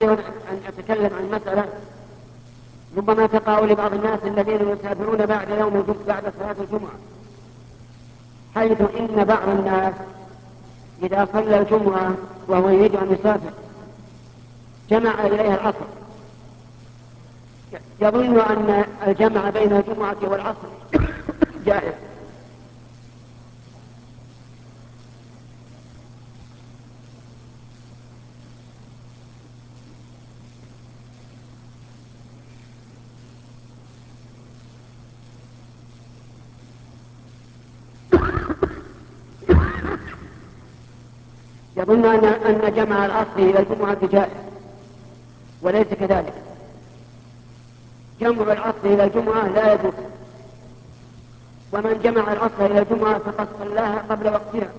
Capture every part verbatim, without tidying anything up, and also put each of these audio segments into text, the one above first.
أن أتكلم عن مسألة ربما تقع لبعض الناس الذين يسافرون بعد يوم الجمعة بعد صلاة الجمعة، حيث إن بعض الناس إذا صلى الجمعة وهو يريد أن يسافر جمع إليها العصر، يظن أن الجمع بين الجمعة والعصر جائز. يظن أن أن جمع العصر إلى الجمعة جائز، وليس كذلك. جمع العصر إلى الجمعة لا يجوز، ومن جمع العصر إلى الجمعة فقد صلاها قبل وقتها،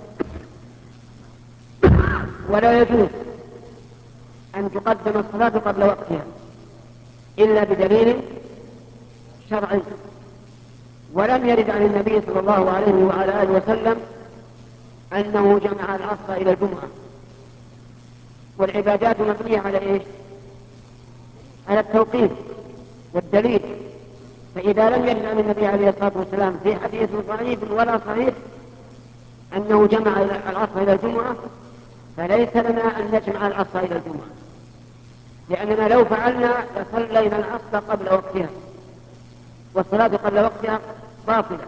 ولا يجوز أن تقدم الصلاة قبل وقتها إلا بدليل شرعي. ولم يرد عن النبي صلى الله عليه وعلى آله وسلم أنه جمع العصر إلى الجمعة، والعبادات مبنية على إيش؟ على التوقيت والدليل. فإذا لم يرد عن النبي عليه الصلاة والسلام في حديث ضعيف ولا صحيح أنه جمع العصر إلى الجمعة، فليس لنا أن نجمع العصر إلى الجمعة، لأننا لو فعلنا لصلينا العصر قبل وقتها، والصلاة قبل وقتها باطلة.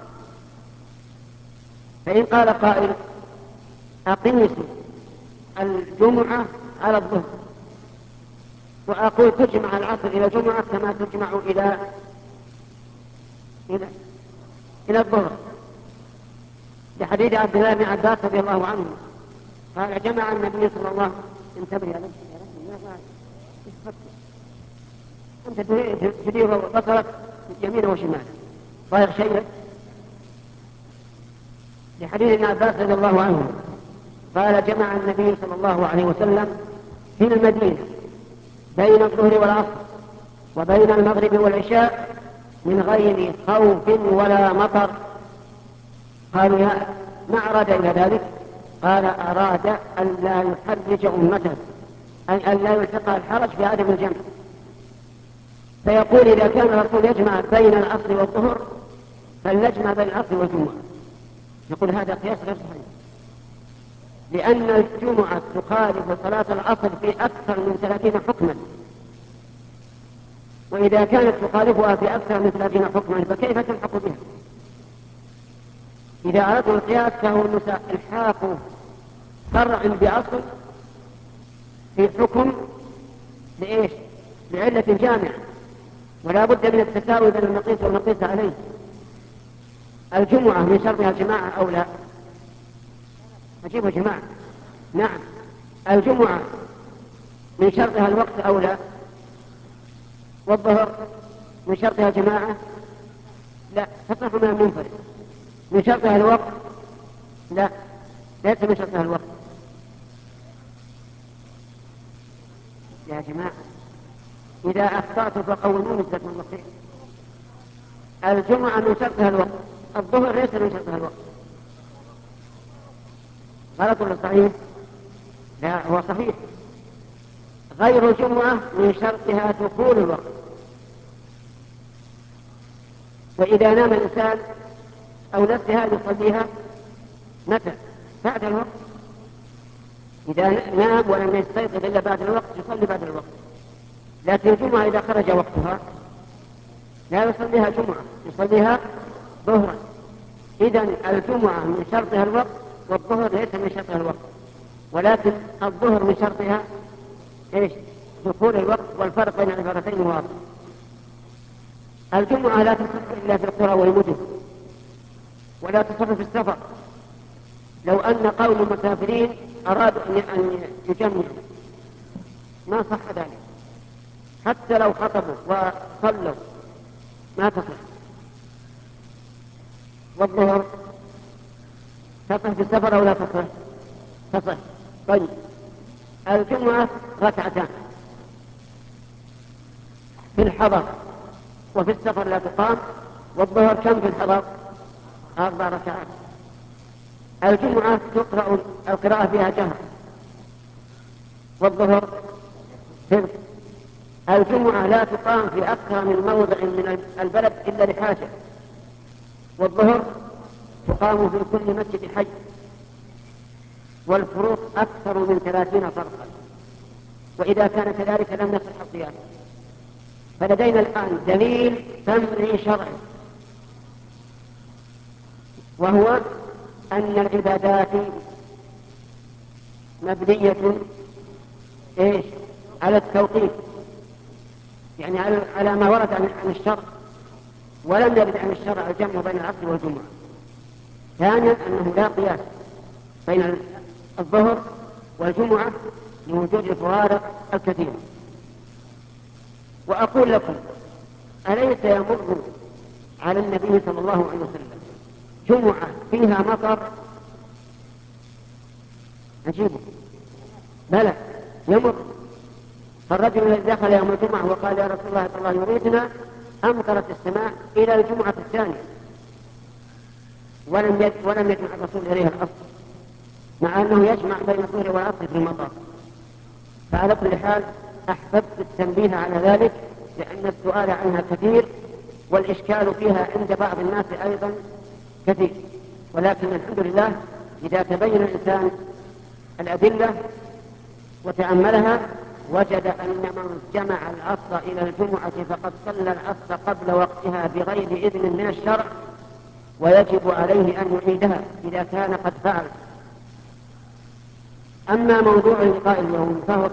فإن قال قائل أقيس الجمعة على الظهر، وأقول تجمع العصر إلى الجمعة كما تجمع إلى إلى, إلى الظهر، لحديث عبد الله بن عباس رضي الله عنه قال جمع النبي صلى الله عليه وسلم. انتبه يا رجل، أنت تدير بصرك يمين وشمال ضايق شيئا. لحديث ابن عباس رضي الله عنه قال جمع النبي صلى الله عليه وسلم في المدينة بين الظهر والعصر وبين المغرب والعشاء من غير خوف ولا مطر. قالوا يا ما أراد إلى ذلك؟ قال أراد أن لا يحرج أمته، أي أن لا يلتقى الحرج في عدم الجمع. فيقول إذا كان الرسول يجمع بين العصر والظهر فلنجمع بين العصر والجمعة. يقول هذا قياس غير صحيح، لأن الجمعة تخالف صلاة العصر في أكثر من ثلاثين حكما، وإذا كانت تخالفها في أكثر من ثلاثين حكما فكيف تلحق بها؟ إذا أردنا القياس فهو الحاق فرع بعصر في حكم لإيش؟ لعلة جامعة، ولا بد من التساوي بين المقيس والمقيس عليه. الجمعة من شرطها الجماعة أو لا؟ أجيب جماعة. نعم. الجمعة من شرطها الوقت أو لا؟ والظهر من شرطها جماعة؟ لا، تصح من المنفرد. من شرطها الوقت؟ لا، ليس من شرطها الوقت. يا جماعة إذا أخطأت فقوموني جزاكم الله خير. الجمعة من شرطها الوقت، الظهر ليس من شرطها الوقت. غلط ولا صحيح؟ لا، هو صحيح. غير الجمعة من شرطها دخول الوقت، وإذا نام الإنسان أو نسيها يصليها متى؟ بعد الوقت. إذا نام ولم يستيقظ إلا بعد الوقت يصلي بعد الوقت. لكن الجمعة إذا خرج وقتها لا يصليها جمعة، يصليها ظهرا. إذن الجمعة من شرطها الوقت والظهر ليس من شرطها الوقت، ولكن الظهر من شرطها إيش؟ دخول الوقت، والفرق بين العبارتين واضح. الجمعة لا تصح إلا في القرى والمدن، ولا تصح في السفر. لو أن قوم مسافرين أرادوا أن يجمعوا ما صح ذلك، حتى لو خطبوا وصلوا ما تصح. والظهر تصح في السفر أو لا تصح؟ تصح. طيب الجمعة ركعتان في الحضر وفي السفر لا تقام، والظهر كم في الحضر؟ أربع ركعات. الجمعة تقرأ القراءة فيها جهر، والظهر سر. الجمعة لا تقام في أكثر من موضع من البلد إلا لحاجة، والظهر تقام في كل مسجد حي، والفروق أكثر من ثلاثين فرقا، وإذا كان كذلك لم يصح القياس. فلدينا الآن دليل سمعي شرعي، وهو أن العبادات مبنية إيش؟ على التوقيت، يعني على ما ورد عن الشرع، ولم يرد عن الشرع الجمع بين العصر والجمعة. ثانيا أنه لا قياس بين الظهر والجمعة لوجود الفوارق الكثيرة. وأقول لكم، أليس يمر على النبي صلى الله عليه وسلم جمعة فيها مطر؟ عجيبه، بلى يمر. فالرجل الذي دخل يوم الجمعة وقال يا رسول الله صلى الله يريدنا، أمطرت السماء إلى الجمعة الثانية، ولم يجمع ولم يجمع الرسول إليها الأصل، مع أنه يجمع بين الظهر والعصر في المطر. فعلى كل حال أحببت التنبيه على ذلك، لأن السؤال عنها كثير، والإشكال فيها عند بعض الناس أيضا كثير. ولكن الحمد لله إذا تبين الإنسان الأدلة وتأملها وجد أن من جمع العصر إلى الجمعة فقد صلى العصر قبل وقتها بغير إذن من الشرع، ويجب عليه أن يعيدها إذا كان قد فعل. أما موضوع لقاء اليوم فهو